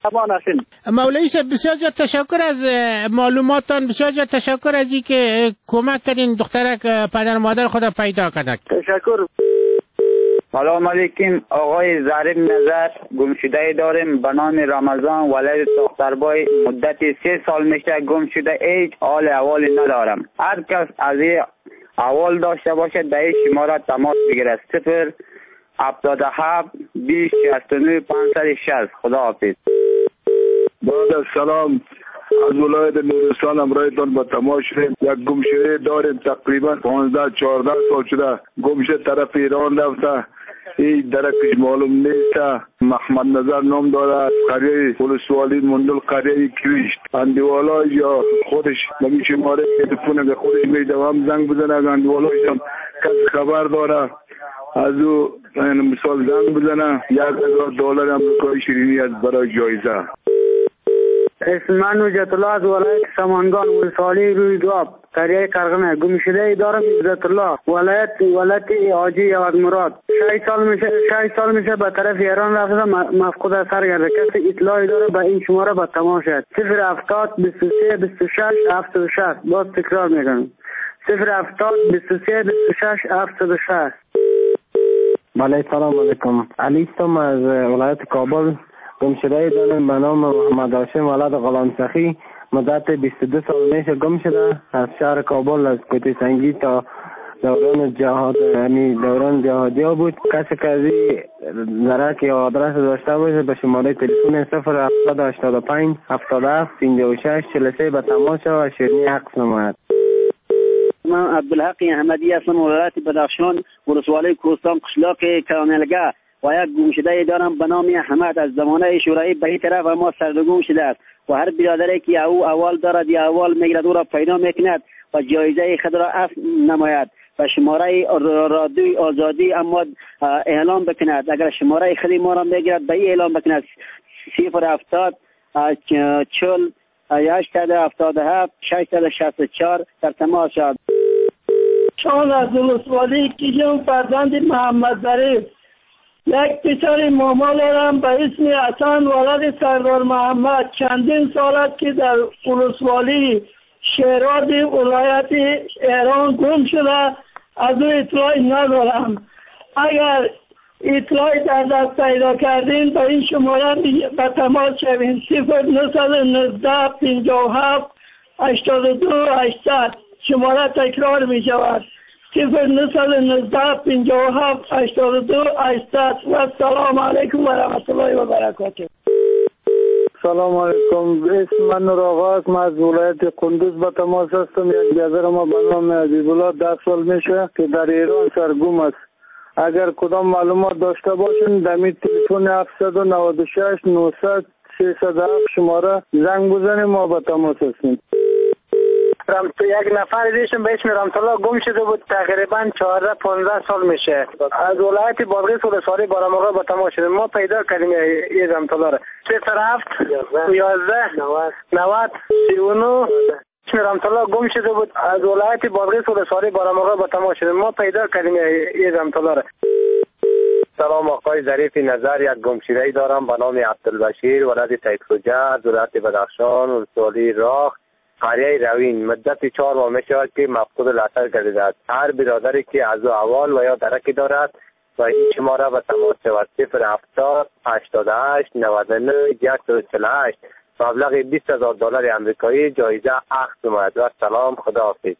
امان هستیم. مولوی صاحب بسیار زیاد تشکر از معلوماتتان، بسیار زیاد تشکر از این که کمک کردین دخترک پدر مادر خود پیدا کنه. تشکر. سلام علیکم آقای ظریف نظر، گمشده داریم به نام رمضان، ولد دختربای، مدت 3 سال میشه گم شده، هیچ حال احوالی ندارم. هر کس از این احوال داشته باشد به این شماره تماس بگیرد 077 20 69 560. خدا حافظ. بعد از سلام از ولایت نورستان امرایتان با تماس شدیم. یک گمشده داریم تقریبا 15-14 سال شده گم شده، طرف ایران رفته، این درکش معلوم نیست. محمد نظر نام داره، قریه ولسوالی مندل قریه کریشت اندوالا یا خودش نمی شماره تلفن به خودش میده و هم زنگ بزنه. اندوالاش هم کس خبر داره از او مثال زنگ بزنه. $1000 امریکایی شیرینی از برای جایزه. اسم من حجت الله از ولایت سمنگان ولسوالی روی دواب قریه قرغنه. گمشده دارم عزت الله ولایت حاجی یواد مراد. 6 سال میشه به طرف ایران رفته، مفقود اثر گرده. کسی اطلاعی داره به این شماره به تماس شد 070 23 26 76. باز تکرار میکنم 070 23 26 76. بله سلام علیکم. علی هستم از ولایت کابل. گمشده دارم به نام محمد هاشم ولد غلام سخی. مدت 22 سال میشه گم شده از شهر کابل، از کوته سنگی تا دوران جهاد، یعنی دوران جهادی ها بود. کسی که از این درک یا آدرس داشته باشه به شماره تلفن 07085 77 56 43 به تماس و شیرینی عکس نماید. من عبدالحق احمدی هستم، ولایت بدخشان ولسوالی کوهستان قشلاق کرانلگه و یک گمشده دارم به نام احمد. از زمانه شورایی به این طرف ما سرنگون شده است و هر برادری که او اول دارد یا اول میگرد او را پیدا میکند و جایزه خود را عفو نماید و شماره رادیوی آزادی اما اعلام بکند. اگر شماره خودی ما را میگرد به این اعلام بکند 070 40 877 664 در تماس شد. چون از ولسوالی کیجم فرزند محمد ظریف. یک پسر ماما دارم به اسم حسن ولد سردار محمد. چندین سال است که در ولسوالی شیراز ولایت ایران گم شده، از او اطلاعی ندارم. اگر اطلاعی در دست پیدا کردین به این شماره به تماس شوین 0919 57 82 800. شماره تکرار می شود 0919 57 82 800. و سلام علیکم و رحمت الله و برکاته. سلام علیکم. اسم من نور آقا، من از ولایت قندوز به تماس هستم. یک برادر ما به نام عزیزالله 10 سال میشه که در ایران سرگم است. اگر کدام معلومات داشته باشین دمی تلفن 796 900 307 شماره زنگ بزنیم ما به تماس هستیم. یک نفر دیشم به اسم رحمتالله گم شده بود، تقریبا 14-15 سال میشه. از ولایت بادغیس ولسوالی بارامقا با تماس شده ما پیدا کردیم این رحمتالله را 07 11 90 39. اسم رحمتالله گم شده بود از ولایت بادغیس ولسوالی بارامقا با تماس شده ما پیدا کردیم این رحمتالله را. سلام آقای ظریف نظر، یک گمشده دارم به نام عبدالبشیر ولد سید خوجه از ولایت بدخشان ولسوالی راخ قریه روین. مدت 4 ماه می شود که مفقود الاثر گردیده است. هر برادری که از او احوال و یا درکی دارد و این شماره به تماس شود 070 88 99 148. مبلغ $20,000 امریکایی جایزه اخذ نماید. و سلام، خدا حافظ.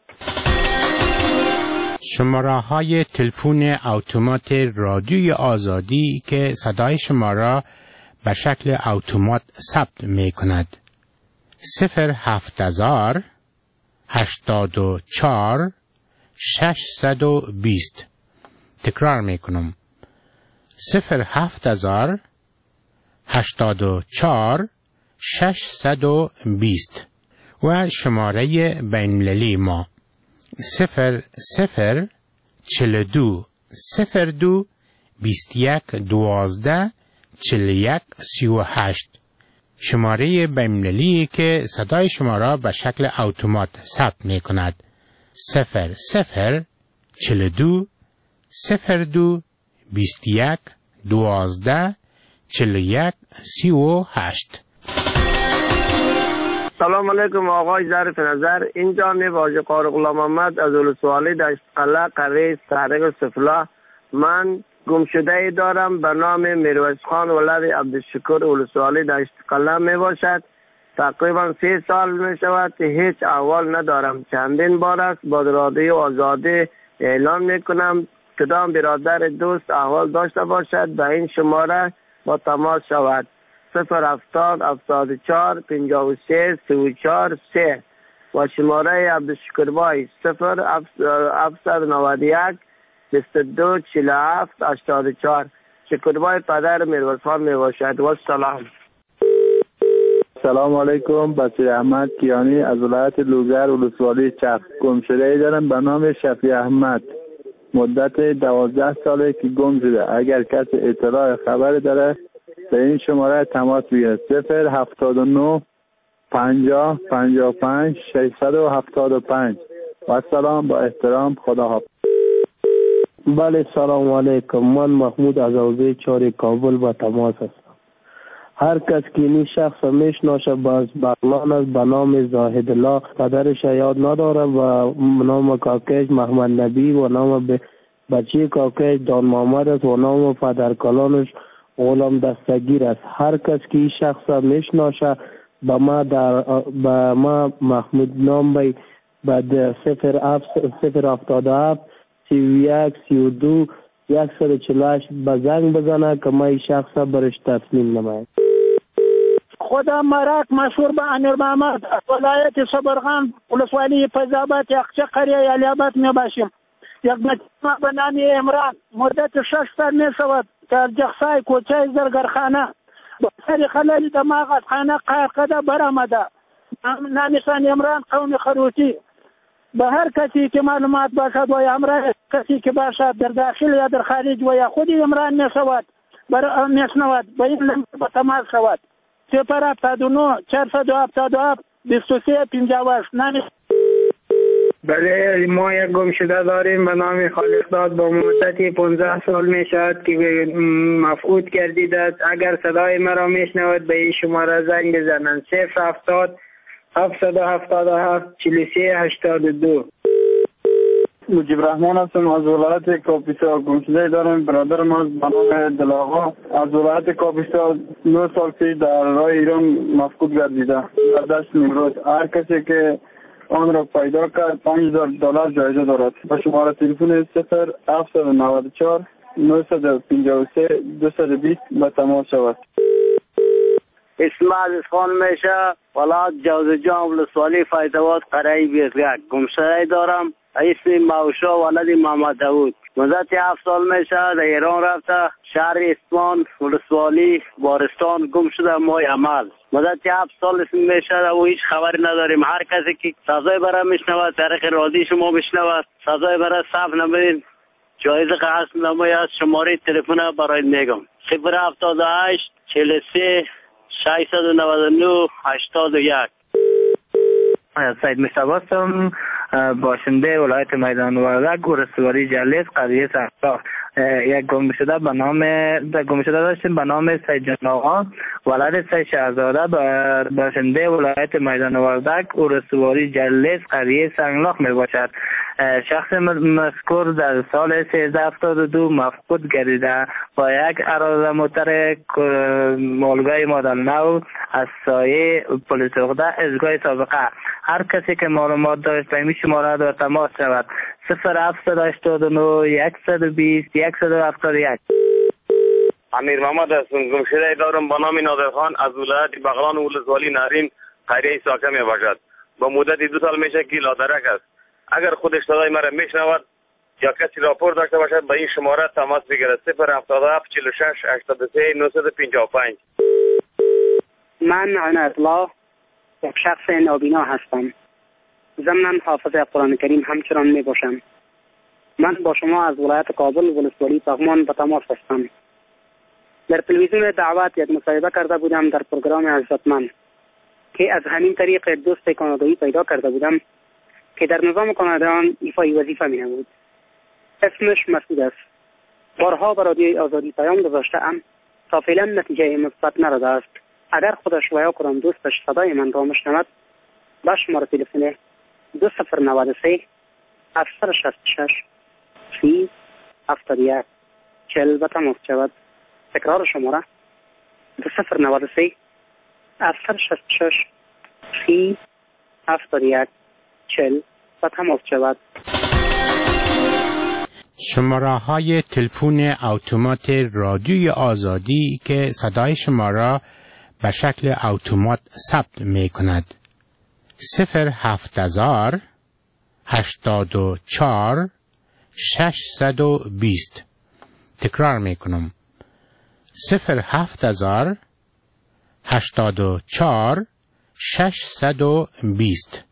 شماره های تلفن اتومات رادیوی آزادی که صدای شما را به شکل اتومات ثبت می کند 070 84 620. تکرار می کنم 070 84 620 و شماره بین‌المللی ما 00 42 02 21 12 41 38. شماره بین‌المللی که صدای شما را به شکل اتومات ثبت می کند 00 42 02 21 12 41 38. سلام علیکم آقای ظریف نظر. اینجا واژه قاری غلام محمد از ولسوالی دشت قلعه قریه سرک سفلا. من گمشده دارم به نام میرویس خان ولد عبدالشکور ولسوالی دشت قلعه می باشد. تقریبا 3 سال می شود که هیچ احوال ندارم. چندین بار است با رادیو آزادی اعلان می کنم کدام برادر دوست احوال داشته باشد به این شماره با تماس شود. 070 74 53 34 3 و شماره عبدالشکور بای 0791 22 47 84. شکر بای پدر میرویس خان می باشد. و سلام. سلام علیکم. بچه احمد کیانی از ولایت لوگر ولسوالی چرخ. گمشده دارم به نام شفیع احمد. مدت 12 ساله که گم شده. اگر کسی اطلاع خبر داره به این شماره تماس بگیرد. 079 50 55 675. و سلام با احترام. خدا حافظ. بله سلام علیکم. من محمود از حوزه 4 کابل با تماس هستم. هر کس که این شخص میشناسه باز بغلان است به نام زاهد الله. پدرش یاد نداره و نام کاکش محمد نبی و نام بچه کاکش دان محمد است و نام پدر کلانش غلام دستگیر است. هر کس که این شخص میشناسه به ما محمود نام بی بعد 077 31 32 148 به زنگ بزنه که ما این شخص برش تسلیم نماید. خودم مرک مشهور به امیر محمد ولایت صبرغان ولسوالی فیض‌آباد یخچه قریه علی‌آباد می باشیم. یک بچه به نام عمران مدت 6 سال می شود در جخسای کوچه زرگرخانه با سر خلال دماغ از خانه قرقده برآمده. نامشان عمران قوم خروتی. به هر کسی که معلومات باشد و یا امرای کسی که باشد در داخل یا در خارج و یا خود عمران میشود به این نمبر به تماس شود. 079 477 23 58. بله ما یک گمشده داریم به نام خالقداد با مدتی 15 سال می شود که مفقود گردیده است. اگر صدای مرا میشنود به این شماره زنگ بزنند. 070 777 43 82. مجیب رحمان هستم از ولایت کاپیسا. گمشده دارم برادر ما به نام دلاغا از ولایت کاپیسا 9 سال پیش در راه ایران مفقود گردیده در دشت نیمروز. هر کسی که آن را پیدا کرد $5000 جایزه دارد. با شماره تلفن 0794 953 220 به تماس شود. اسم عزیز خان میشه ولایت جوزجان ولسوالی فیض‌آباد قریه بیزگک. گمشده دارم اسم موشا ولد محمد داود. مدت 7 سال میشه در ایران رفته شهر اصفهان ولسوالی بارستان گم شده ماه عمل. مدت 7 سال اسم میشه و هیچ خبری نداریم. هر کسی که صدای برای میشنود طریق رادیو شما میشنود صدای برای ثبت نمایید جایزه قسم نمایی از شماره تلفن برای میگم 078 43 699 81. سید مصطفی هستم باشنده ولایت میدان وردک ولسوالی جلیس قریه سرساخ. یک گمشده به نام داشتیم به نام سید جان آقا ولد سید شهزاده باشنده ولایت میدان وردک ولسوالی جلیس قریه سنگلاخ می باشد. شخص مذکور در سال 1372 مفقود گردیده با یک اراده موتر مولگای مدل نو از سایه پلیس عقده ازگاه سابقه. هر کسی که معلومات داشت به این شماره در تماس شود. 0789 120 171. امیر محمد هستم. گمشده دارم به نام نادرخان از ولایت بغلان ولسوالی نارین قریه ساکه می باشد. با مدت 2 سال میشه که لادرک است. اگر خودش صدای مرا میشنود یا کسی راپور داشته باشد به این شماره تماس بگیرد. 077 46 83 955. من عنایت الله یک شخص نابینا هستم. ضمن حافظ قرآن کریم همچنان می باشم. من با شما از ولایت کابل ولسوالی پغمان به تماس هستم. در تلویزیون دعوت یک مصاحبه کرده بودم در پروگرام عزتمند که از همین طریق دوست کانادایی پیدا کرده بودم که در نظام کانادایان ایفای وظیفه می نمود. اسمش مسعود است. بارها به رادیوی آزادی پیام گذاشته ام تا فعلا نتیجه مثبت نداده است. اگر خودش ویا کنم دوستش صدای من را مشنود به شماره تلفن 2093 766 30 71 40 به تماس شود. تکرار شماره 2093 766 30 71 40 به تماس شود. شماره های تلفن اتومات رادیوی آزادی که صدای شما را به شکل اتومات ثبت می کند: 07000 84 620. تکرار می کنم: 07000 84 620.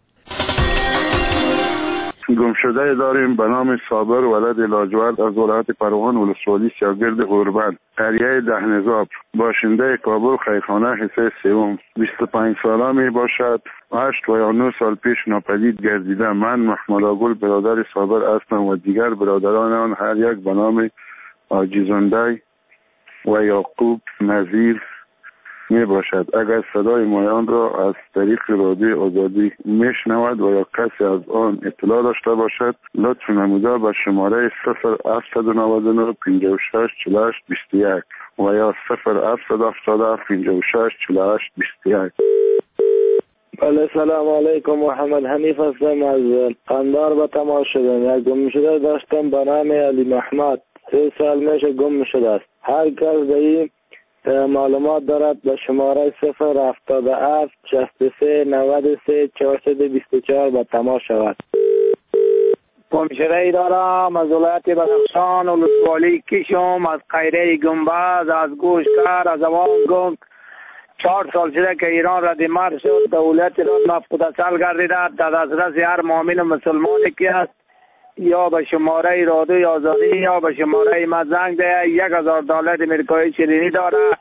گمشده داریم به نام صابر ولد لاجورد از ولایت پروان ولسوالی سیاگرد غربند، قریه دهنزاب، باشنده کابل، خیرخانه حصه سوم. 25 ساله می باشد. 8 و یا 9 سال پیش ناپدید گردیده. من محمد آگل برادر صابر هستم و دیگر برادران آن هر یک به نام آجیزنده و یعقوب نظیر می باشد. اگر صدای مایان را از طریق رادیو آزادی می شنود و یا کسی از آن اطلاع داشته باشد، لطف نموده به شماره 0799 56 48 21 و یا 0777 56 48 21. بله، سلام علیکم. محمد حنیف هستم از قندار به تماس شدم. یک گم شده داشتم به نام علی محمد. 3 سال میشه گم شده است. هر کس به این معلومات دارد به شماره 077 63 93 424 به تماس شود. گمشده ای دارم از ولایت بدخشان ولسوالی کشم، از قیره گنبد، از گوشکر، از اوان گنگ. 4 سال شده که ایران ردیمر شد. دولت ایران مفقودسل گردیده. در دسترس هر مؤمن مسلمانی که است یا به شماره رادیوی آزادی یا به شماره ما زنگ ده. $1000 امریکایی شیرینی داره.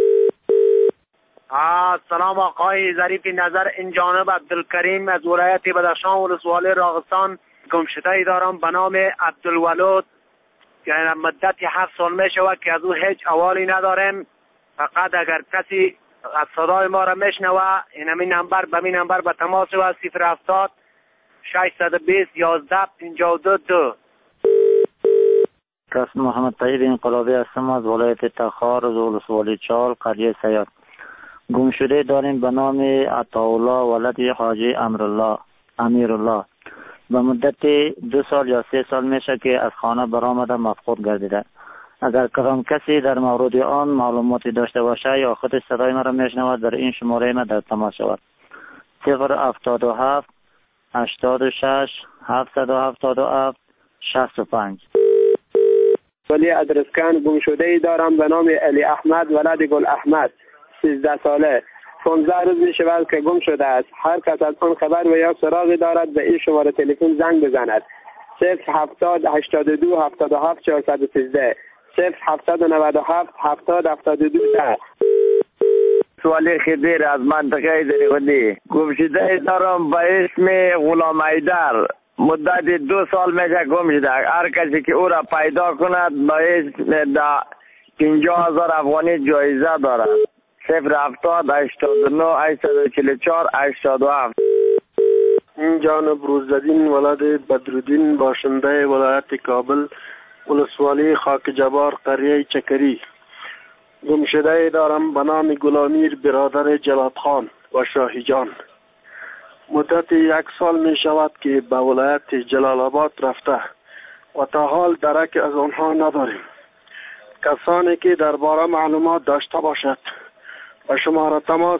سلام آقای ظریف نظر، این جانب عبدالکریم از ولایت بدخشان ولسوالی راغستان. گمشده ای دارم به نام عبدالولود که مدت 7 سال می شود که از او هیچ احوالی نداریم. فقط اگر کسی از صدای ما را میشنوه این نمبر به تماس و 070 620 11 52. قاسم محمد طیب انقلابی هستم از ولایت تخار از ولسوالی چال قریه سیاد. گمشده داریم به نام عطاالله ولد حاجی امیرالله. به مدت 2 سال یا 3 سال میشه که از خانه برآمده مفقود گردیده. اگر کدام کسی در مورد آن معلوماتی داشته باشه یا خودش صدای مرا میشنود در این شماره ما در تماس شود. 077 86 777 65. ولی ادرسکن گمشده ای دارم به نام علی احمد ولد گل احمد، 13 ساله. 15 روز می شود که گم شده است. هر کس از آن خبر و یا سراغی دارد به این شماره تلفن زنگ بزند. 070 82 77 413 0797 70 72 10. سوالی خدیر از منطقه زریغلی. گمشده دارم به اسم غلام ایدر. مدت 2 سال میشه گم شده. هر کسی که او را پیدا کند به اسم 50,000 افغانی جایزه دارد. 070 89 844 87. این جانب روزدین ولد بدرالدین باشنده ولایت کابل ولسوالی خاک جبار قریه چکری. گمشده دارم به نام گلامیر برادر جلاد خان و شاهی جان. مدت 1 سال می شود که به ولایت جلال آباد رفته و تا حال درک از آنها نداریم. کسانی که درباره معلومات داشته باشد به شماره تماس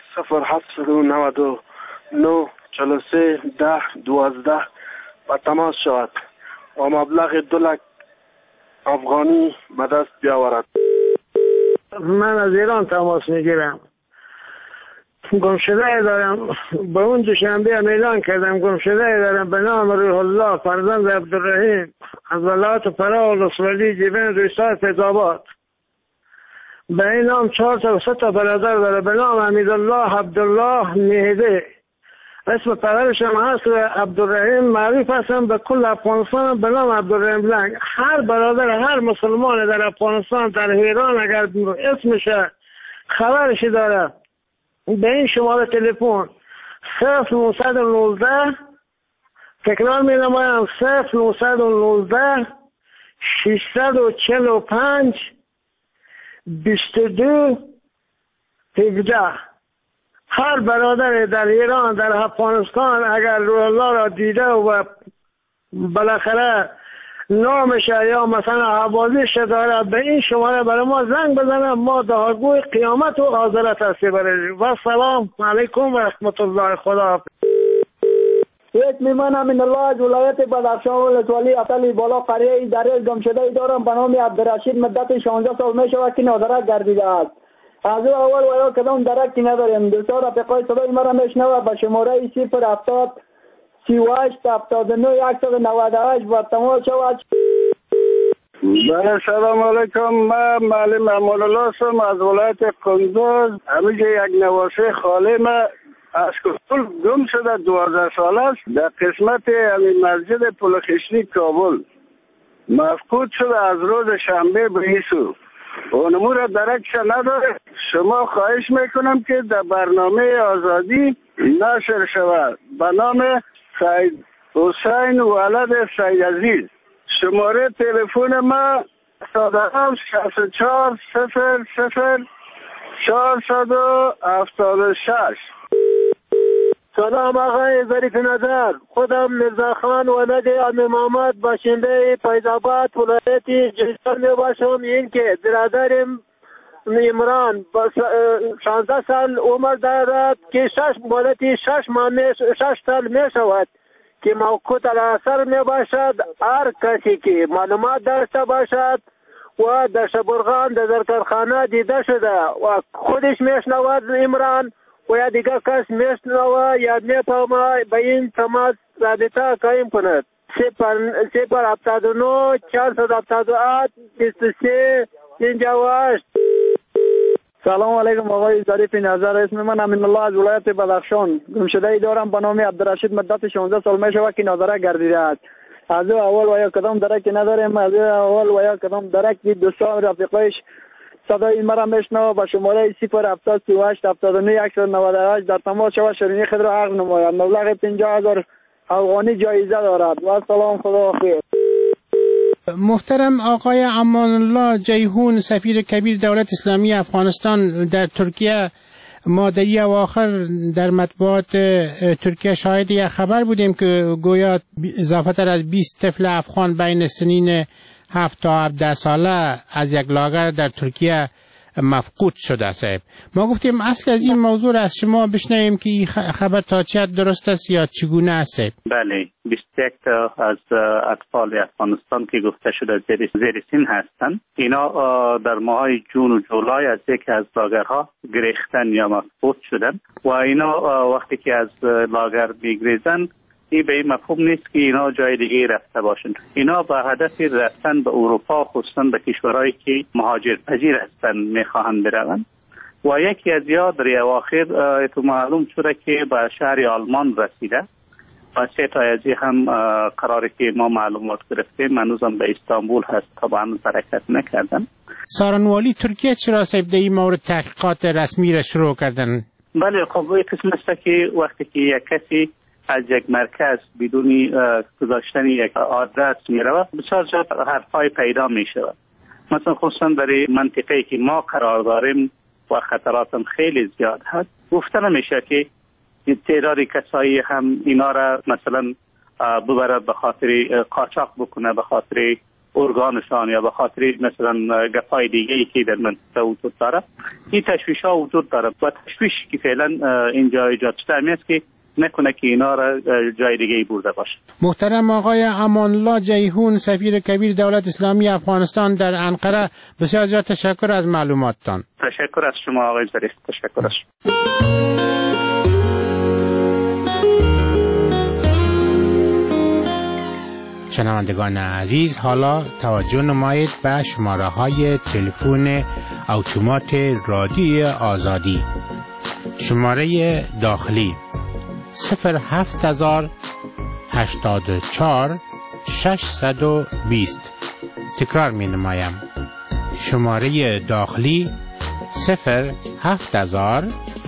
0799 43 10 12 به تماس شود و مبلغ 2 لک افغانی به دست بیاورد. من از ایران تماس میگیرم. گمشده دارم، به اون دوشنبه هم اعلان کردم. گمشده دارم به نام روح الله فرزند عبدالرحیم از ولایت فرا ولسوالی جیبین روستا فیض‌آباد. به این نام 4 تا برادر داره به نام حمیدالله، عبدالله، مهدی. اسم پدرش هم هست عبدالرحیم. معروف هستم به کل افغانستان به نام عبدالرحیم بلنگ. هر برادر هر مسلمان در افغانستان در ایران اگر اسمش خبرش داره به این شماره تلفن 0919 تکرار می نمایم 0919 645 22 17. هر برادر در ایران در افغانستان اگر روح الله را دیده و بالاخره نامش یا مثلا حوازیش داره به این شماره برای ما زنگ بزنه، ما دعاگوی قیامت و حاضرت هستی برای و سلام علیکم و رحمت الله. خدا یک میمن امین الله از ولایت بدخشان ولسوالی اصلی بالا قریه دریای گمشده دارم به نام عبدالرشید. مدت 16 سال می شود که نادرک گردیده است. از او اول و یا کدام درکی نداریم. دوستان رفیقای صدای مرا میشنوه به شماره 070 38 79 198 و تماس شود. سلام علیکم. من معلم امان الله هستم از ولایت کندوز. همینجا یک نواسه خاله ما از کل گم شده 12 سال است در قسمت همین مسجد پلخشتی کابل مفقود شده از روز شنبه به ایسو. اونمو را درکش نداره. شما خواهش میکنم که در برنامه آزادی نشر شود به نام سید حسین ولد سید عزیز. شماره تلفن ما 64 00 476. سلام آقای ظریف نظر. خودم مرزا خان ولد امی محمد باشنده فیض‌آباد ولایت جیزان می باشم. این که برادرم عمران 16 سال عمر دارد که 6 سال می شود که موقوت الاثر می باشد. هر کسی که معلومات داشته باشد و در شبرغان در زرکرخانه دیده شده و خودش میشنود عمران و یا دیگر کس میشنوه یا میفهمه به این تماس رابطه قایم کند. 079 478 23 58. سلام علیکم آقای ظریف نظر. اسم من امین الله از ولایت بدخشان. گمشده دارم به نام عبدالرشید. مدت 16 سال می شود که نادرک گردیده است. از او اول و یا کدام درک نداریم. از او اول و یا کدام درک دوستان رفیقایش صدای مرا میشنوه به شماره 070 38 79 198 در تماس شود شیرینی خود را عقد نماید. مبلغ 50,000 افغانی جایزه دارد. و سلام خدا خیر. محترم آقای امان الله جیهون سفیر کبیر دولت اسلامی افغانستان در ترکیه، ما در اواخر در مطبوعات ترکیه شاهد یک خبر بودیم که گویا اضافه تر از 20 طفل افغان بین سنین 7 تا 17 ساله از یک لاگر در ترکیه مفقود شده صاحب. ما گفتیم اصل از این موضوع از شما بشنویم که این خبر تا چه حد درست است یا چگونه است. بله، 21 تا از اطفال افغانستان که گفته شده زیر سن هستند. اینا در ماهای جون و جولای از یکی از لاگرها گریختن یا مفقود شدن و اینا وقتی که از لاگر میگریزن این به این مفهوم نیست که اینا جای دیگه رفته باشند. اینا با هدف رفتن به اروپا، خصوصا به کشورهایی که مهاجرپذیر هستند میخواهند بروند و یکی از یا در اواخر تو معلوم شده که به شهر آلمان رسیده و 3 تا از هم قراره که ما معلومات گرفتیم هنوزم به استانبول هست تا به هنوز حرکت نکردن. سارنوالی ترکیه چرا صاحب در این مورد تحقیقات رسمی را شروع کردن؟ بله، خب این قسم است که وقتی که یک کسی از یک مرکز بدون گذاشتن یک آدرس میرود بسیار زیاد حرفای پیدا می شود. مثلا خصوصا در منطقه‌ای که ما قرار داریم و خطراتم خیلی زیاد هست، گفته نمیشه که تعداد کسایی هم اینا را مثلا ببرد به خاطر قاچاق بکنه، به خاطر ارگانشان یا به خاطر مثلا گپای دیگه‌ای که در منطقه وجود داره. این تشویش ها وجود داره و تشویشی که فعلا اینجا ایجاد شده است که نکنه که اینا را جای دیگه ای برده باشه. محترم آقای امان الله جیهون سفیر کبیر دولت اسلامی افغانستان در انقره، بسیار زیاد تشکر از معلوماتتان. تشکر از شما آقای ظریف. تشکر از شما. شنوندگان عزیز، حالا توجه نمایید به شماره های تلفن اتومات رادیوی آزادی. شماره داخلی 07084 620. تکرار می نمایم. شماره داخلی 07084